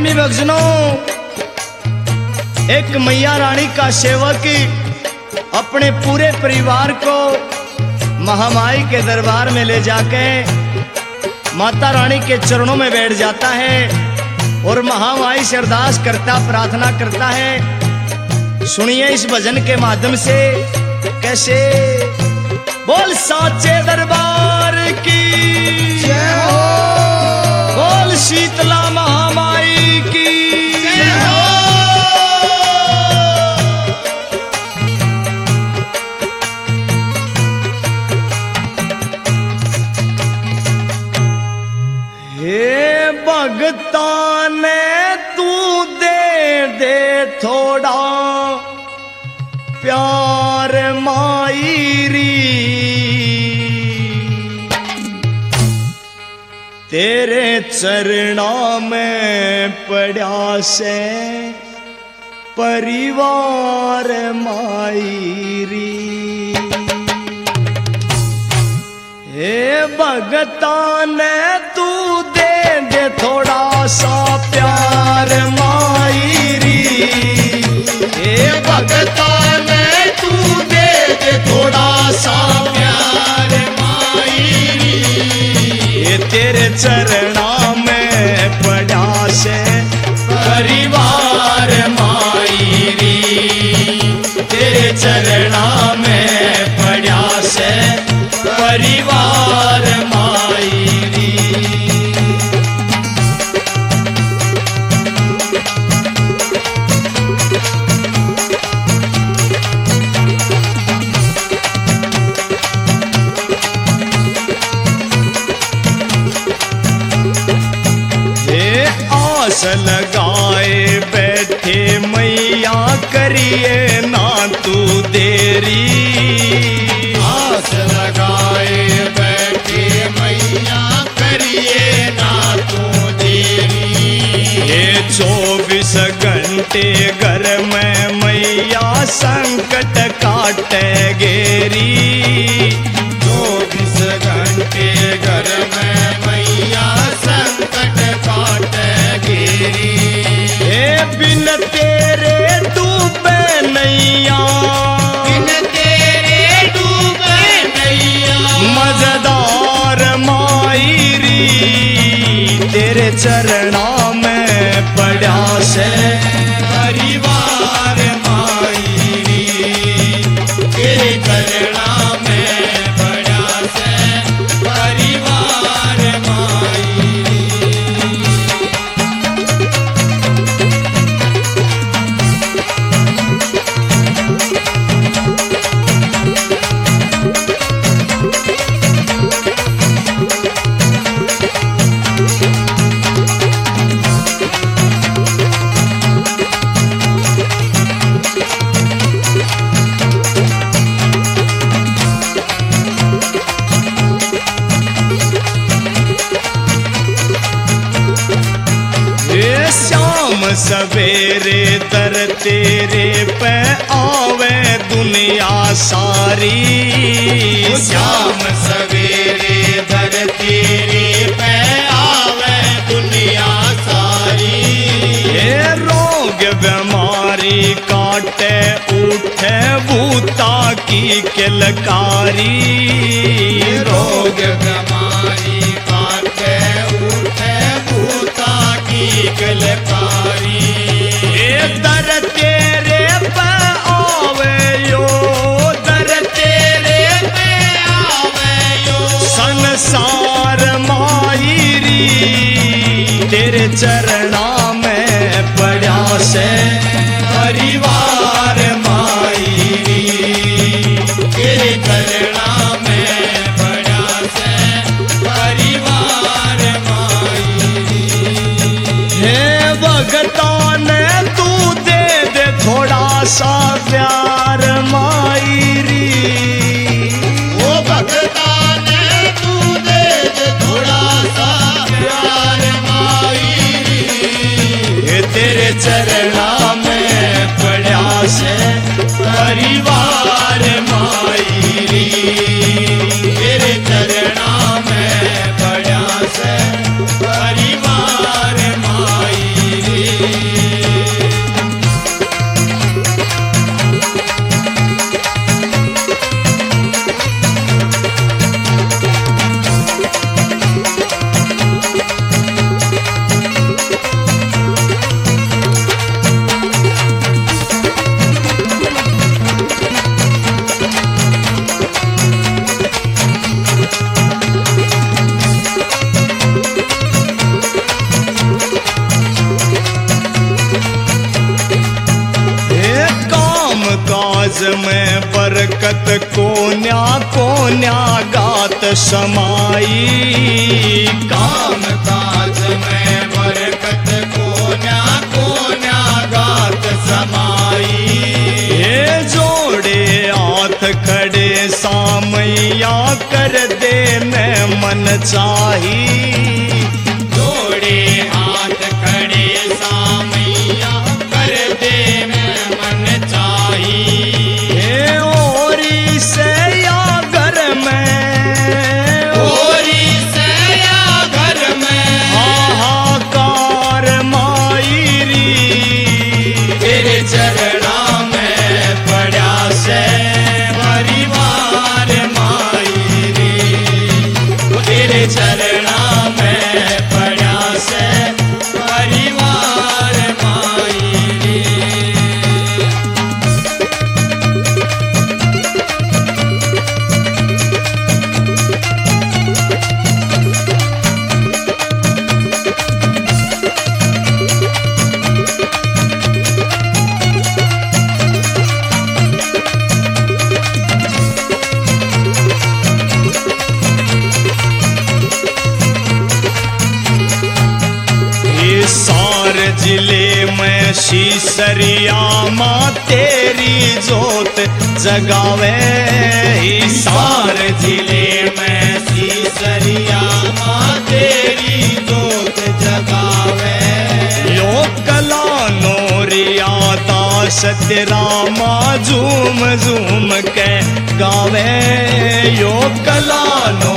प्रेमी भक्तों, एक मैया रानी का सेवक अपने पूरे परिवार को महामाई के दरबार में ले जाके माता रानी के चरणों में बैठ जाता है और महामाई से अरदास करता, प्रार्थना करता है। सुनिए इस भजन के माध्यम से कैसे। बोल साचे दरबार की जय हो, बोल शीतला महामाई की जय हो। हे भगता ने तू दे थोड़ा प्यार माईरी, तेरे चरणों में पड़ा से परिवार माईरी। हे भगता ने तू दे थोड़ा सा प्यार माईरी, हे भगता ने तू दे थोड़ा सा प्यार माईरी, ये तेरे चरणों में पड़ा से परिवार माईरी, तेरे चरणों में पड़ा से परिवार माईरी। हे आस लगाए बैठे मैया करिए ना तू देरी, आस लगाए बैठे मैया करिए ना तू देरी, ये 24 घंटे घर में मैया संकट काटे गेरी, 24 घंटे घर में मैया संकट काटे गेरी, हे बिन तेरे डूबे नैया, बिन तेरे डूबे नैया, मजेदार माईरी, तेरे चरणों में पड़ा से परिवार माईरी, तेरे चरणों में पड़ा से परिवार माईरी। ये शाम सवेरे दर तेरे पे आवे दुनिया सारी, शाम सवेरे दर तेरे पे आवे दुनिया सारी, ये रोग बीमारी काटे उठे भूता की किलकारी, रोग बीमारी काटे उठे भूता की किलकारी, ये दर तेरे पे आवे यो, दर तेरे पे आवे यो, संसार माईरी, तेरे चरणों में पड़ा से परिवार माईरी, तेरे चरणों में पड़ा से परिवार माईरी। हे भगता ने तू दे थोड़ा सा प्यार माईरी, ओ भगता ने तू दे थोड़ा सा प्यार माईरी, ये तेरे चरणों में पड़ा से परिवार माईरी, तेरे चरणों में पड़ा से परिवार माईरी। काज में बरकत कोन्या गात समाई। काम काज में बरकत कोन्या गात समाई। ये जोड़े हाथ खड़े सामैया कर दे मैं मन चाही। जोड़े हाथ खड़े सामैया कर दे मैं मन चाही। ये ओरी से या घर में, ओरी से या घर में हाहाकार मायरी। तेरे चरणा में पड़ा से परिवार माई रे। तेरे चरणा में पड़ा से परिवार माई रे। हिसार जिले में शीसरिया माँ तेरी जोत जगावे। हिसार जिले में सीसरिया माँ तेरी जोत जगावे। यो कला नोरिया दास तेरा माँ झूम झूम के गावे। यो कला नो